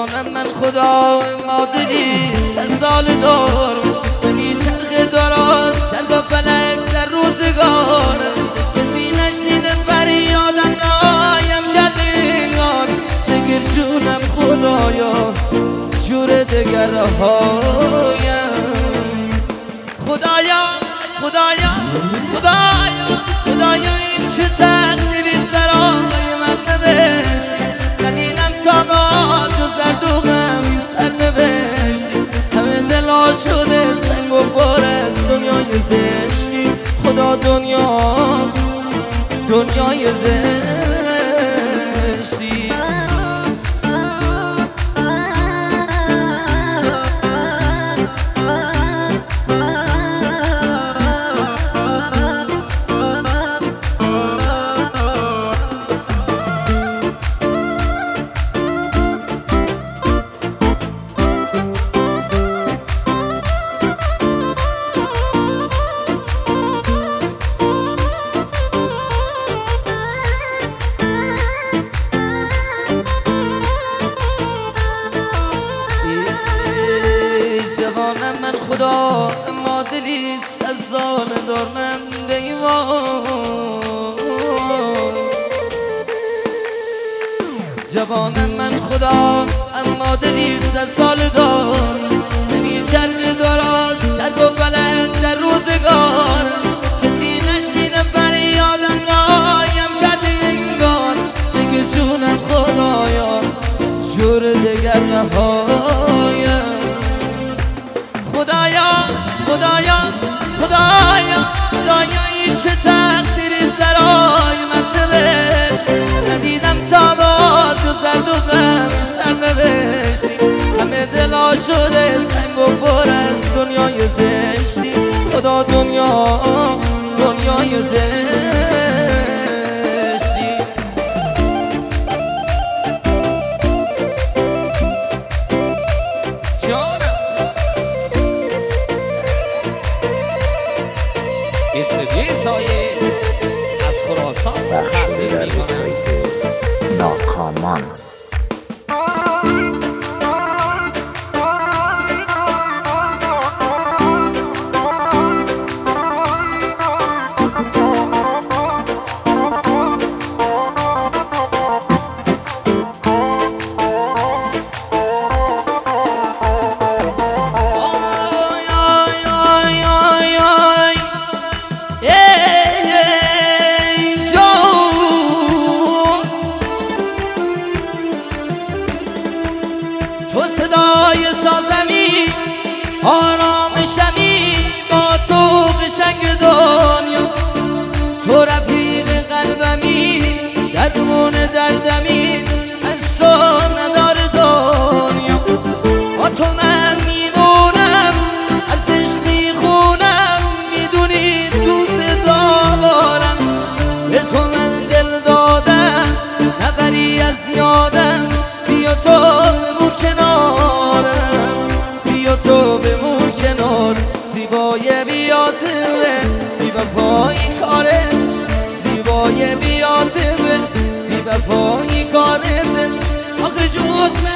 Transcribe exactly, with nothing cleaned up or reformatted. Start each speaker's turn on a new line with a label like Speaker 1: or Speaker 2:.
Speaker 1: جوانم من خدا مادری سه سال دار بنی چرخ دراز شد و فلک در روزگار کسی نشنیده فریادم نایم کردگار بگیر جونم خدایا جور دگر هایم خدایا خدایا خدایا خدایا این چه تقدیریست برای من نوشتی ندیدم تا با جو زرد و غمی سر نوشتی همه دلا شده سنگ و بار از دنیای زشتی خدا دنیا دنیای زشتی من خدا مادلی سزان دار من دیوان جوانم من خدا اما دلی سه سال دار نمی چرخ دارد شرق و فلک در روزگار کسی نشنیده فریادم رایم کرده انگار بگه جونم خدایا جور دگر نهایم خدایا خدایا خدایا خدایا این چه تقدیریست برای من نوشت ندیدم تا بار جو زرد و غم سر نوشتی همه دلا شده سنگ و پر از دنیای زشتی خدا دنیا دنیای زشتی استدیوی سایه از خراسان
Speaker 2: بخشی در وبسایت ناکامان
Speaker 1: تو صدای سازمی آرام شمی با تو قشنگ دنیا تو رفیق قلبمی درمون دردمی از تو ندار دنیا با تو من میمونم از عشق میخونم میدونی دوست دارم به تو من دل دادم نبری از یادم بیا تو کنارم بیا تو بمون کنار زیبای بیاتمه بی وفایی کارت زیبای بیاتمه بی وفایی کارت آخه جز